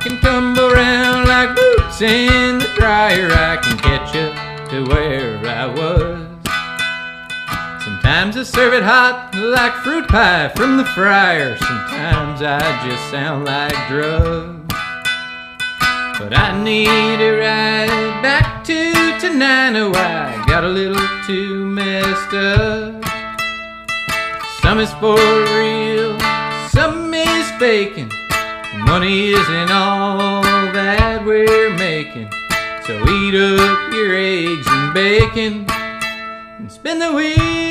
can tumble around like boots in the dryer. I can catch up to where I was. Sometimes I serve it hot like fruit pie from the fryer. Sometimes I just sound like drugs. But I need a ride back to Tenino. I got a little too messed up. Some is for real, some is faking. Money isn't all that we're making. So eat up your eggs and bacon and spin the wheel.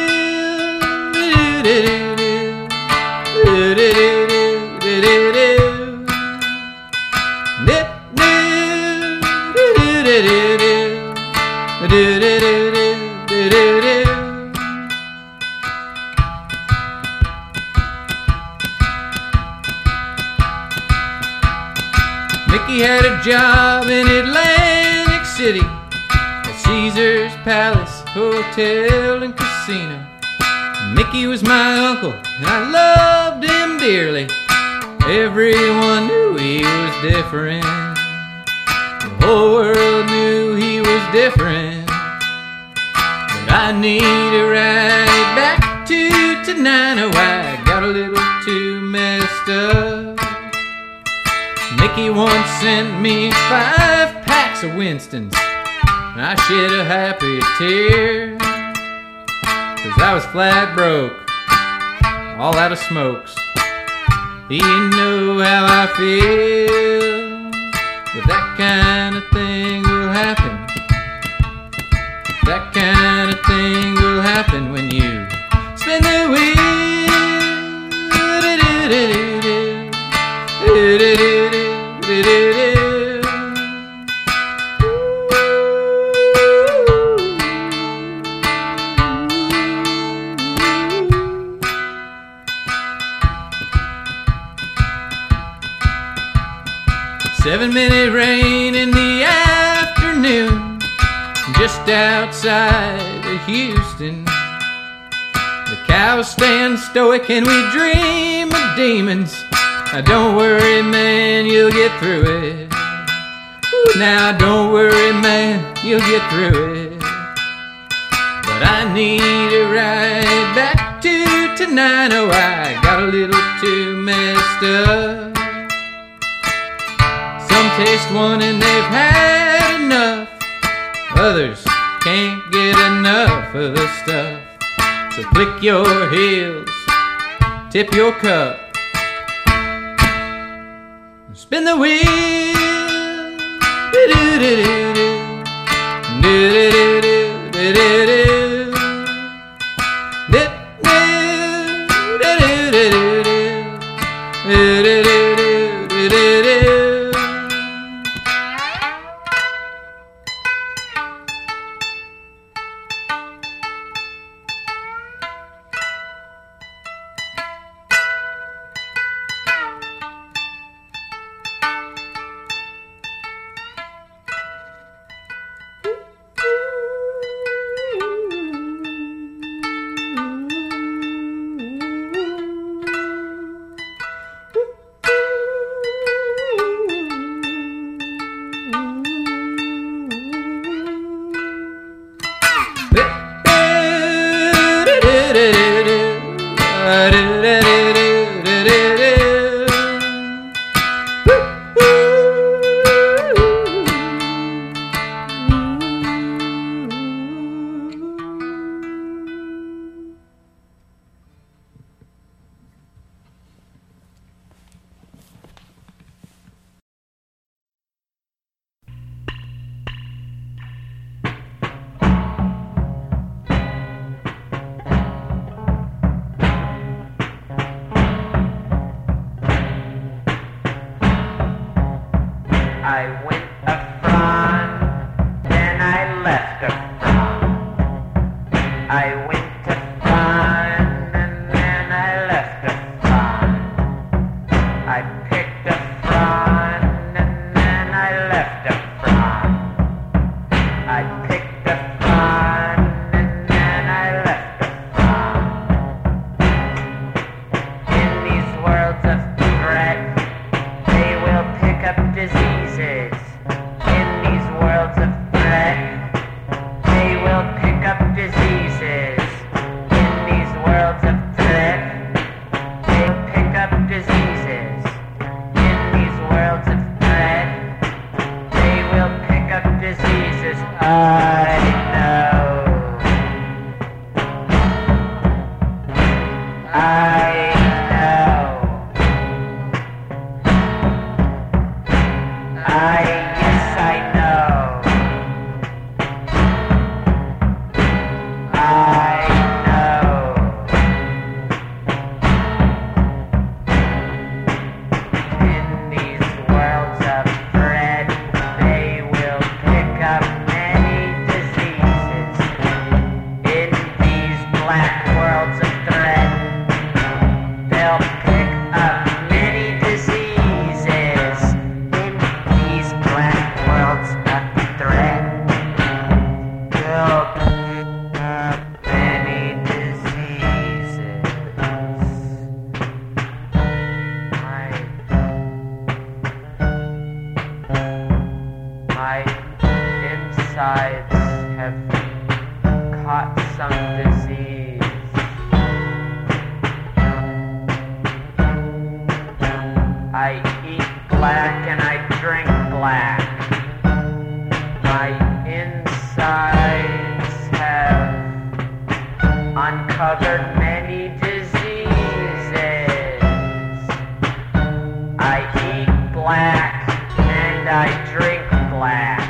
Mickey had a job in Atlantic City at Caesar's Palace Hotel and Casino. Mickey was my uncle and I loved him dearly. Everyone knew he was different. The whole world knew he was different. But I need a ride back to Tenino. I got a little too messed up. Mickey once sent me 5 packs of Winston's, and I shed a happy tear, 'cause I was flat broke, all out of smokes. You know how I feel, but that kind of thing will happen. That kind of thing will happen when you spin the wheel. 7-minute rain in the afternoon, just outside of Houston. The cows stand stoic and we dream of demons. Now don't worry, man, you'll get through it. Now don't worry, man, you'll get through it. But I need a ride back to Tenino. I got a little too messed up. Some taste one and they've had enough. Others can't get enough of the stuff. So click your heels, tip your cup, spin the wheel. I went a front, then I left a front. I went a front, and then I left a front. I picked a front, and then I left a front. I picked a front, and then I left a front. In these worlds of threat, they will pick black and I drink black. My insides have uncovered many diseases. I eat black and I drink black.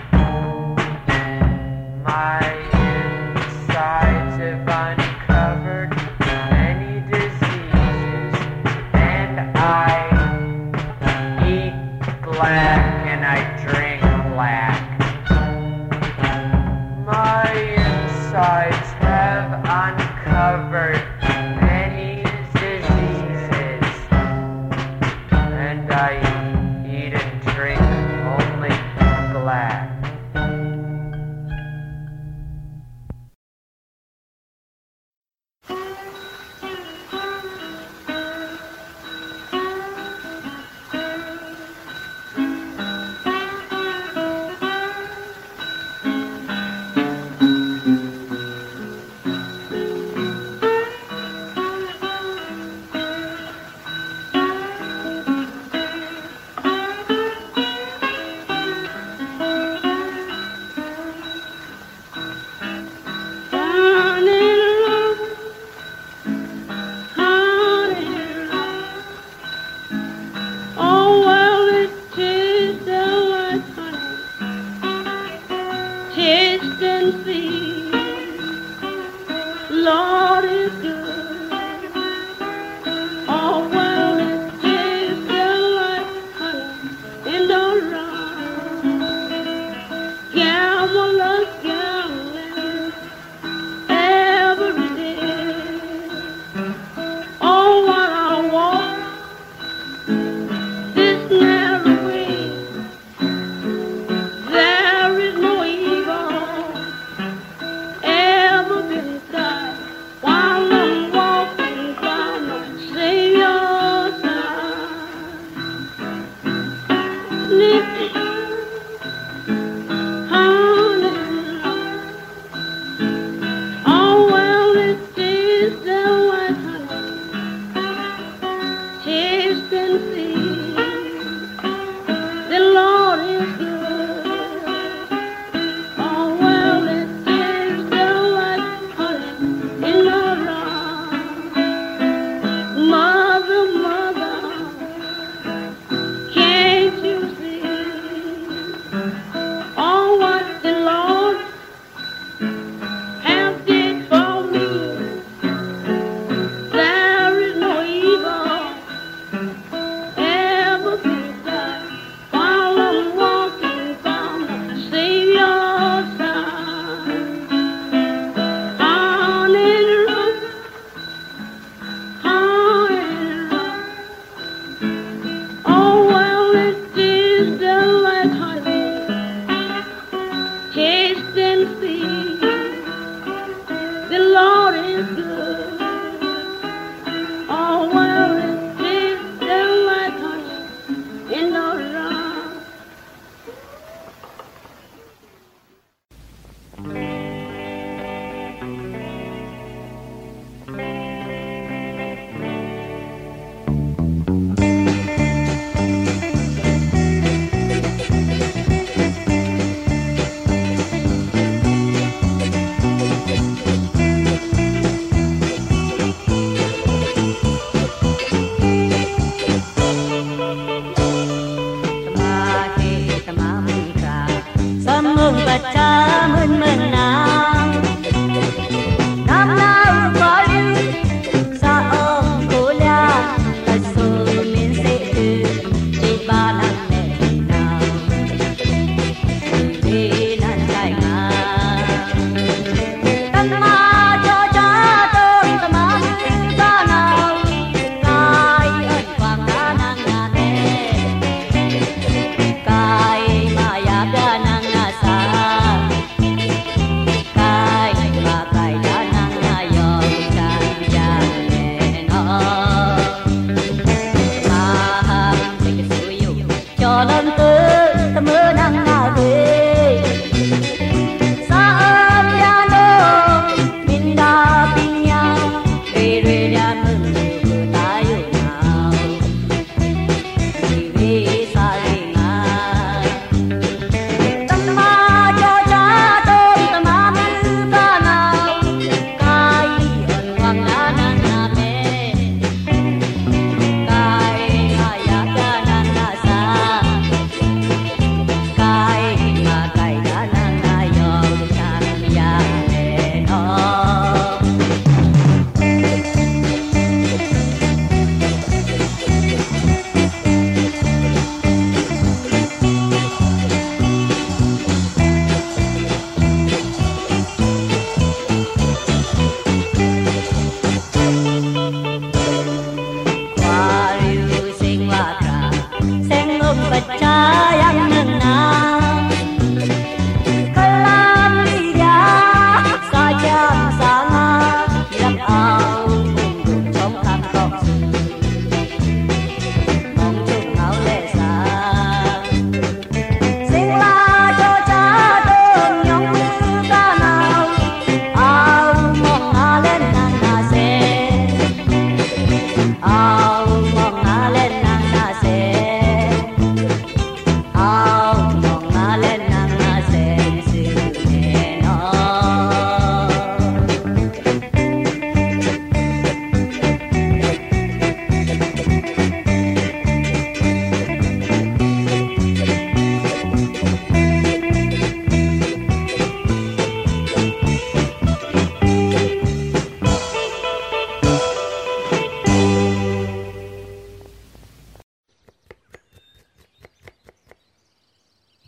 My insides have uncovered many diseases, and I eat black and I drink black. My insides have uncovered many diseases, and I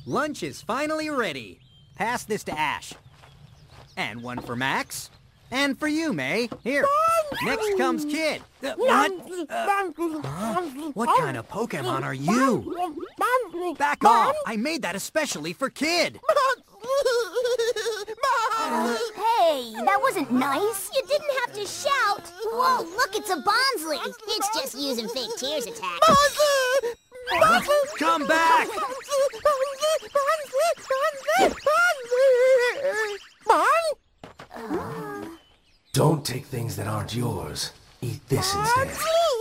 Lunch is finally ready. Pass this to Ash. And one for Max. And for you, May. Here. Next comes Kid. What? What kind of Pokemon are you? Back off. I made that especially for Kid. Hey, that wasn't nice. You didn't have to shout. Whoa, look, it's a Bonsley. It's just using fake tears attack. Come back! Don't take things that aren't yours. Eat this instead.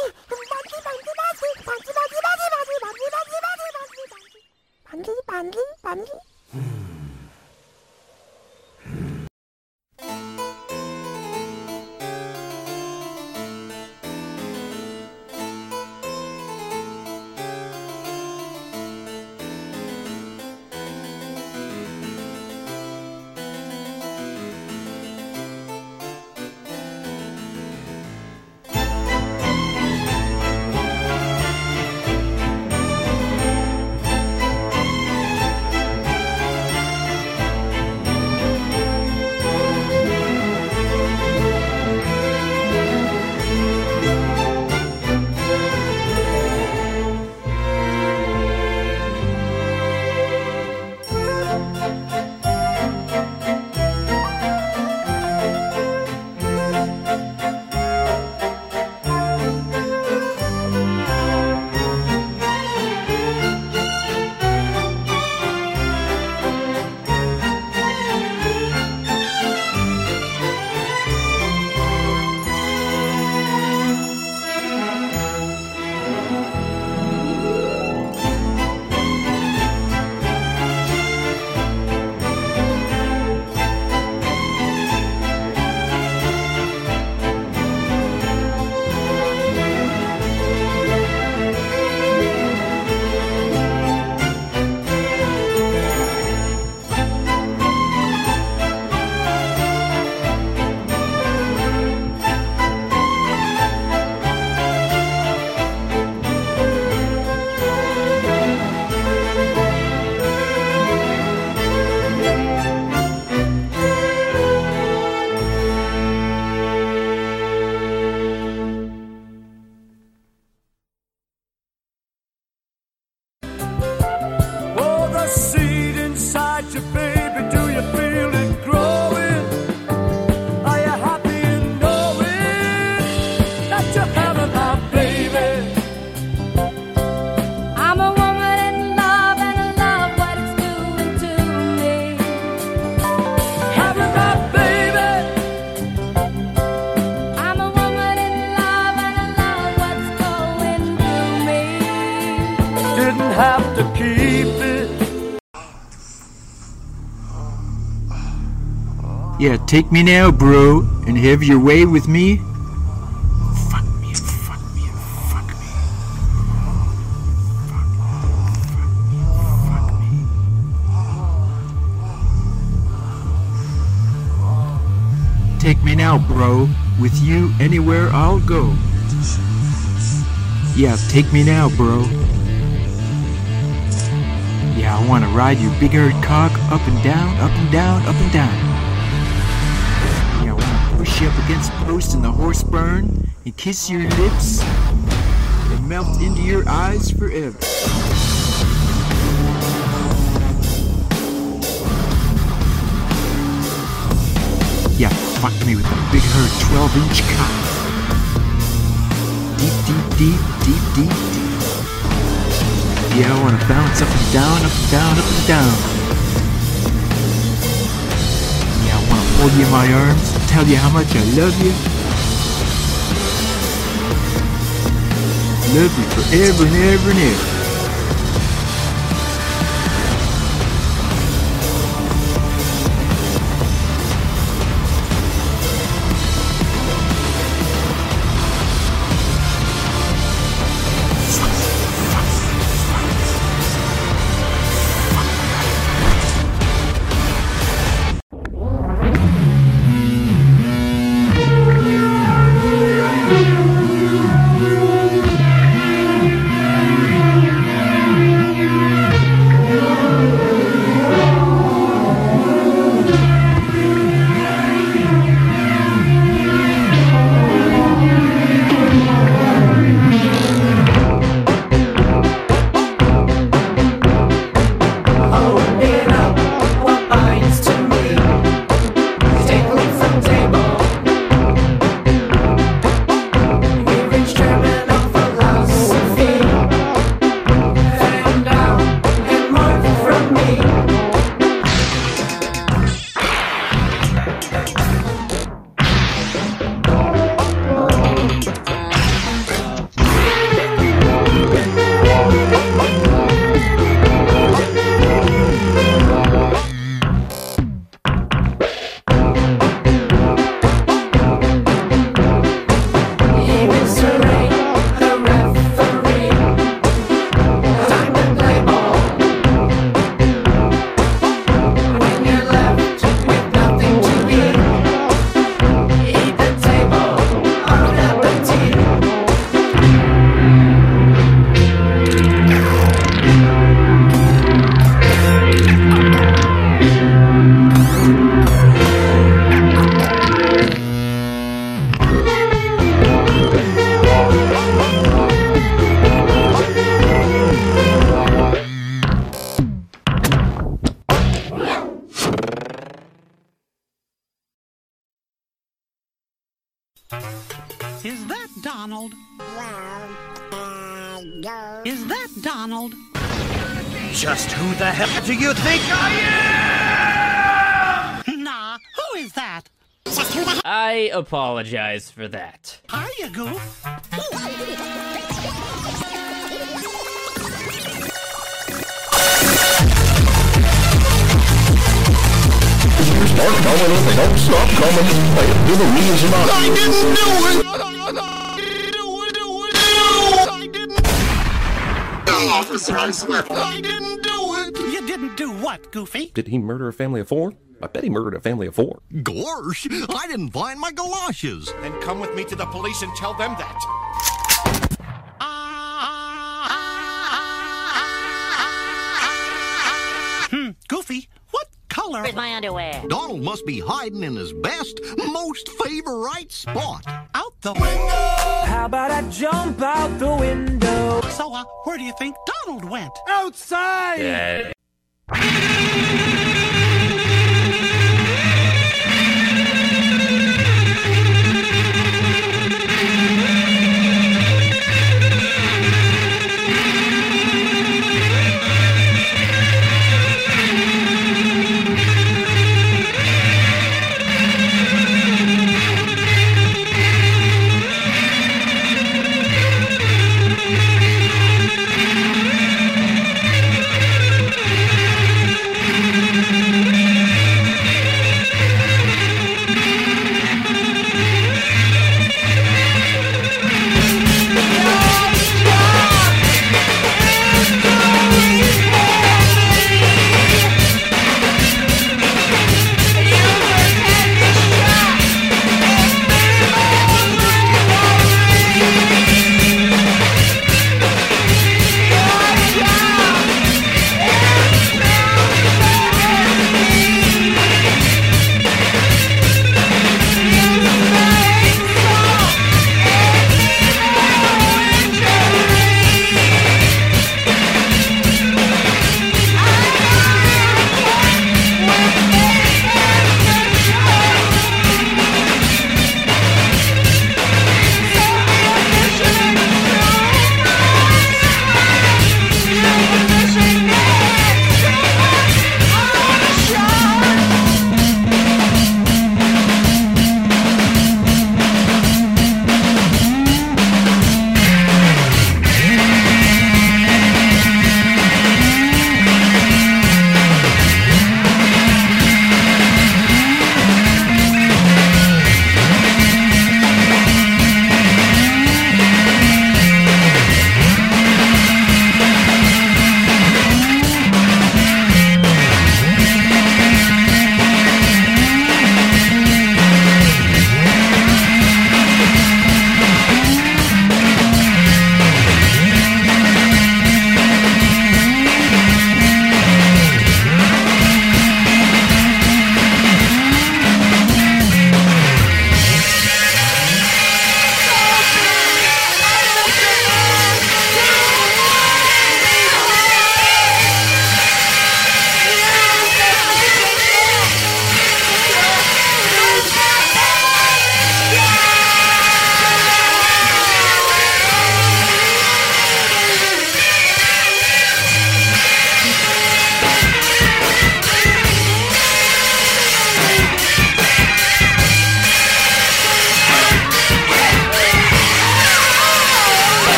Yeah, take me now, bro, and have your way with me. Fuck me, fuck me, fuck me. Fuck me. Take me now, bro. With you, anywhere I'll go. Yeah, take me now, bro. Yeah, I wanna ride your big-haired cock up and down, up and down, up and down. Push you up against the post in the horse barn and kiss your lips and melt into your eyes forever. Yeah, fuck me with a big haired 12-inch cock. Deep, deep, deep, deep, deep, deep. Yeah, I wanna bounce up and down, up and down, up and down. Hold you in my arms, tell you how much I love you. Love you forever and ever and ever. Donald? Well, go. Is that Donald? Just who the hell do you think I am? Nah, who is that? Just who the heck? I apologize for that. Hiya, Goof. Start coming if they don't stop coming. They'll be the reason I didn't do it. Officer, I swear, I didn't do it. You didn't do what, Goofy? Did he murder a family of 4? I bet he murdered a family of 4. Gorsh, I didn't find my galoshes. Then come with me to the police and tell them that. Goofy, what color? Where's my underwear? Donald must be hiding in his best, most favorite spot. Out the window. How about I jump out the window? So, where do you think Donald went? Outside!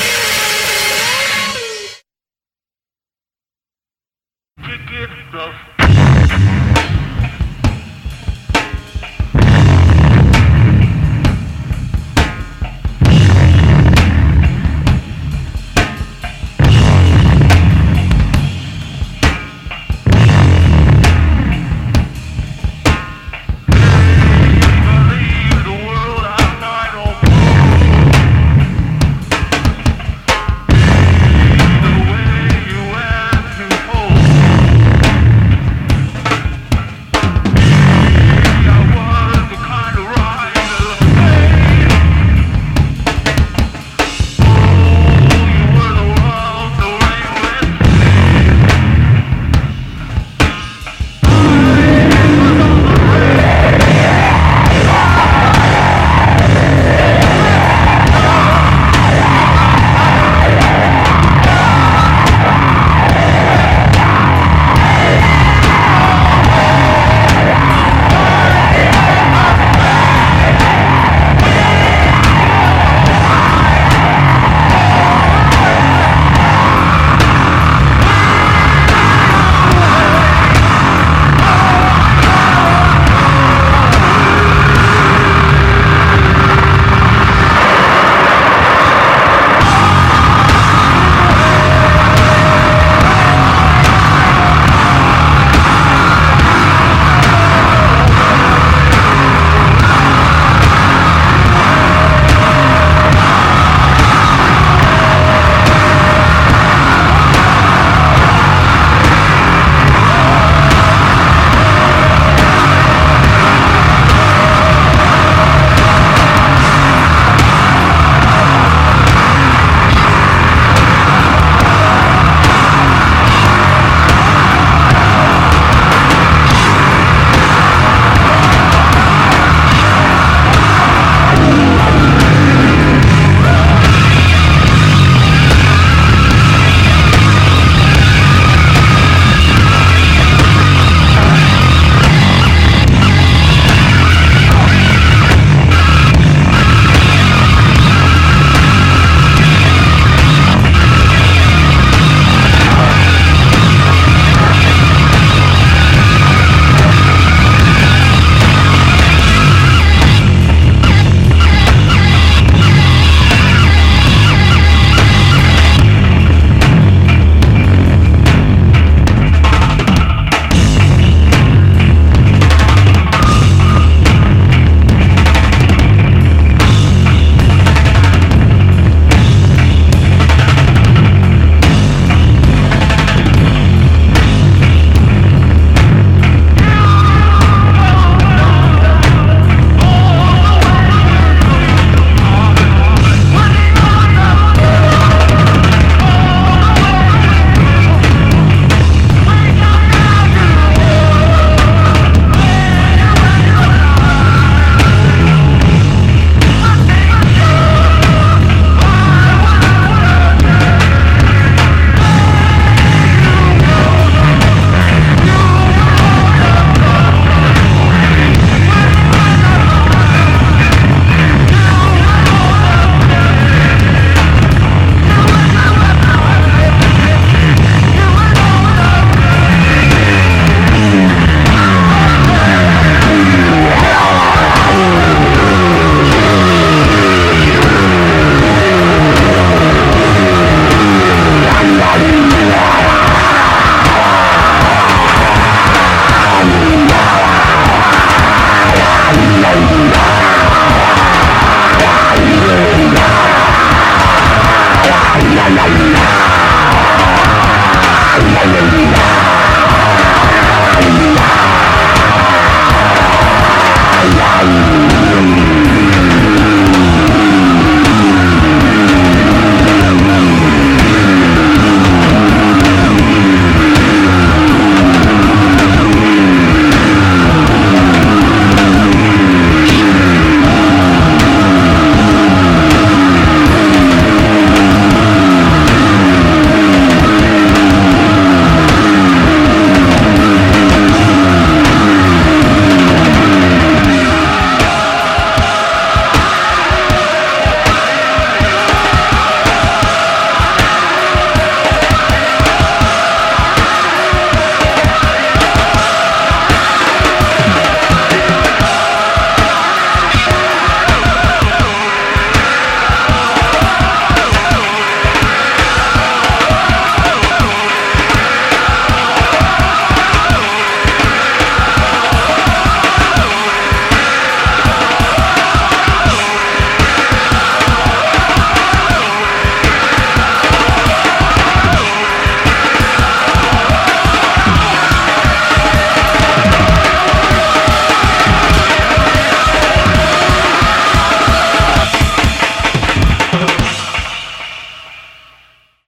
Ticket stuff.